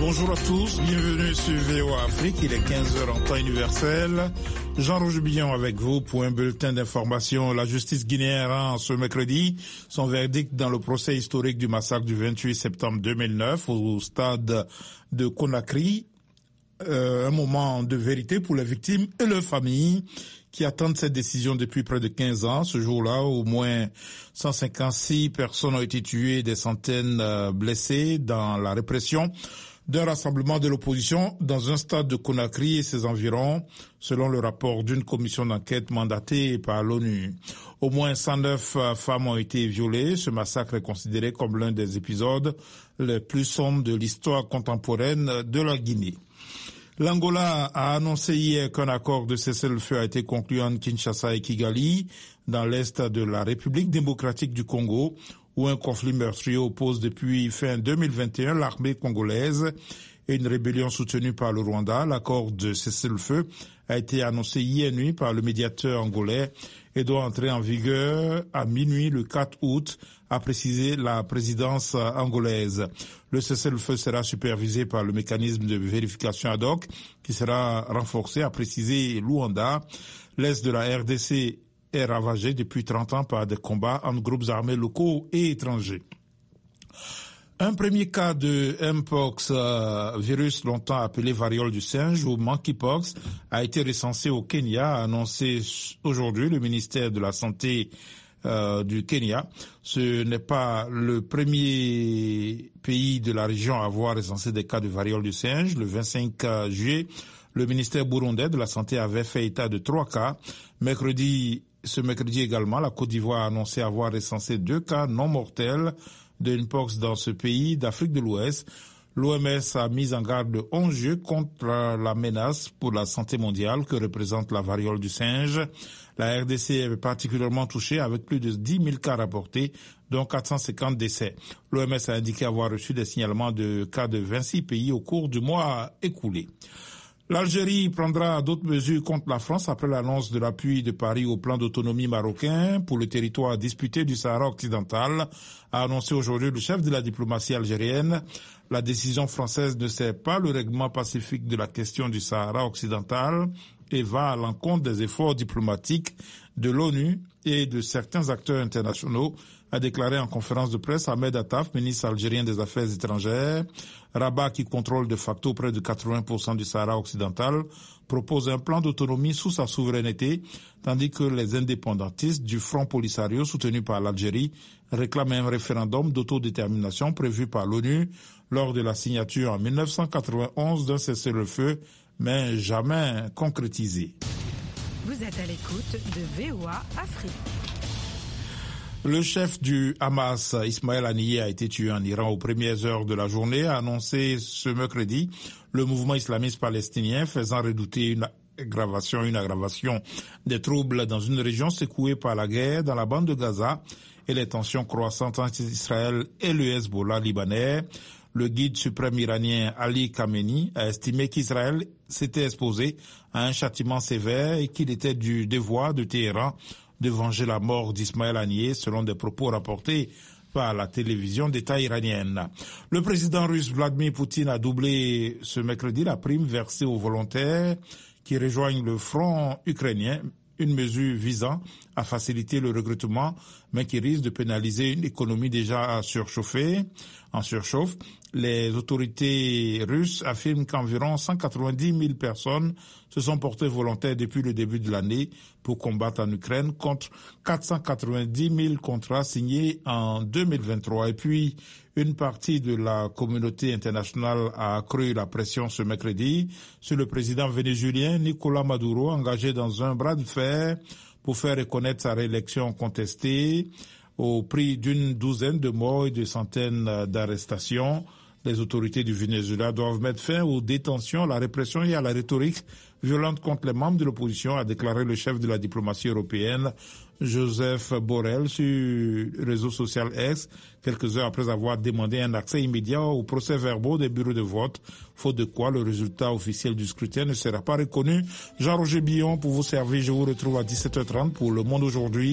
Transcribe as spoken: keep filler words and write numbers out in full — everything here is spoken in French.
Bonjour à tous, bienvenue sur V O A Afrique, il est quinze heures en temps universel. Jean-Roger Billon avec vous pour un bulletin d'information. La justice guinéenne rend ce mercredi son verdict dans le procès historique du massacre du vingt-huit septembre deux mille neuf au stade de Conakry. Euh, un moment de vérité pour les victimes et leurs familles qui attendent cette décision depuis près de quinze ans. Ce jour-là, au moins cent cinquante-six personnes ont été tuées, des centaines euh, blessées dans la répression d'un rassemblement de l'opposition dans un stade de Conakry et ses environs, selon le rapport d'une commission d'enquête mandatée par l'ONU. Au moins cent neuf femmes ont été violées. Ce massacre est considéré comme l'un des épisodes les plus sombres de l'histoire contemporaine de la Guinée. L'Angola a annoncé hier qu'un accord de cessez-le-feu a été conclu entre Kinshasa et Kigali, dans l'est de la République démocratique du Congo, où un conflit meurtrier oppose depuis fin deux mille vingt et un l'armée congolaise et une rébellion soutenue par le Rwanda. L'accord de cessez-le-feu a été annoncé hier nuit par le médiateur angolais et doit entrer en vigueur à minuit le quatre août, a précisé la présidence angolaise. Le cessez-le-feu sera supervisé par le mécanisme de vérification ad hoc qui sera renforcé, a précisé Luanda. L'est de la R D C est ravagé depuis trente ans par des combats entre groupes armés locaux et étrangers. Un premier cas de Mpox, euh, virus longtemps appelé variole du singe ou monkeypox, a été recensé au Kenya, a annoncé aujourd'hui le ministère de la Santé euh, du Kenya. Ce n'est pas le premier pays de la région à avoir recensé des cas de variole du singe. Le vingt-cinq juillet, le ministère burundais de la Santé avait fait état de trois cas. Mercredi, ce mercredi également, la Côte d'Ivoire a annoncé avoir recensé deux cas non mortels de Mpox dans ce pays d'Afrique de l'Ouest. L'O M S a mis en garde le onze juillet contre la menace pour la santé mondiale que représente la variole du singe. La R D C est particulièrement touchée avec plus de dix mille cas rapportés, dont quatre cent cinquante décès. L'O M S a indiqué avoir reçu des signalements de cas de vingt-six pays au cours du mois écoulé. L'Algérie prendra d'autres mesures contre la France après l'annonce de l'appui de Paris au plan d'autonomie marocain pour le territoire disputé du Sahara occidental, a annoncé aujourd'hui le chef de la diplomatie algérienne. La décision française ne sert pas le règlement pacifique de la question du Sahara occidental et va à l'encontre des efforts diplomatiques de l'ONU et de certains acteurs internationaux, a déclaré en conférence de presse Ahmed Attaf, ministre algérien des Affaires étrangères. Rabat, qui contrôle de facto près de quatre-vingts pour cent du Sahara occidental, propose un plan d'autonomie sous sa souveraineté, tandis que les indépendantistes du Front Polisario, soutenu par l'Algérie, réclament un référendum d'autodétermination prévu par l'ONU lors de la signature en mille neuf cent quatre-vingt-onze d'un cessez-le-feu, mais jamais concrétisé. Vous êtes à l'écoute de V O A Afrique. Le chef du Hamas, Ismaël Haniyeh, a été tué en Iran aux premières heures de la journée, a annoncé ce mercredi le mouvement islamiste palestinien, faisant redouter une aggravation, une aggravation des troubles dans une région secouée par la guerre dans la bande de Gaza et les tensions croissantes entre Israël et le Hezbollah libanais. Le guide suprême iranien Ali Khamenei a estimé qu'Israël s'était exposé à un châtiment sévère et qu'il était du devoir de Téhéran de venger la mort d'Ismaël Haniyeh, selon des propos rapportés par la télévision d'État iranienne. Le président russe Vladimir Poutine a doublé ce mercredi la prime versée aux volontaires qui rejoignent le front ukrainien, une mesure visant à faciliter le recrutement, mais qui risque de pénaliser une économie déjà surchauffée, en surchauffe. Les autorités russes affirment qu'environ cent quatre-vingt-dix mille personnes se sont portées volontaires depuis le début de l'année pour combattre en Ukraine, contre quatre cent quatre-vingt-dix mille contrats signés en deux mille vingt-trois. Et puis, une partie de la communauté internationale a accru la pression ce mercredi sur le président vénézuélien Nicolás Maduro, engagé dans un bras de fer pour faire reconnaître sa réélection contestée au prix d'une douzaine de morts et de centaines d'arrestations. Les autorités du Venezuela doivent mettre fin aux détentions, à la répression et à la rhétorique violente contre les membres de l'opposition, a déclaré le chef de la diplomatie européenne, Joseph Borrell, sur le réseau social X, quelques heures après avoir demandé un accès immédiat aux procès-verbaux des bureaux de vote, faute de quoi le résultat officiel du scrutin ne sera pas reconnu. Jean-Roger Billon pour vous servir, je vous retrouve à dix-sept heures trente pour Le Monde aujourd'hui.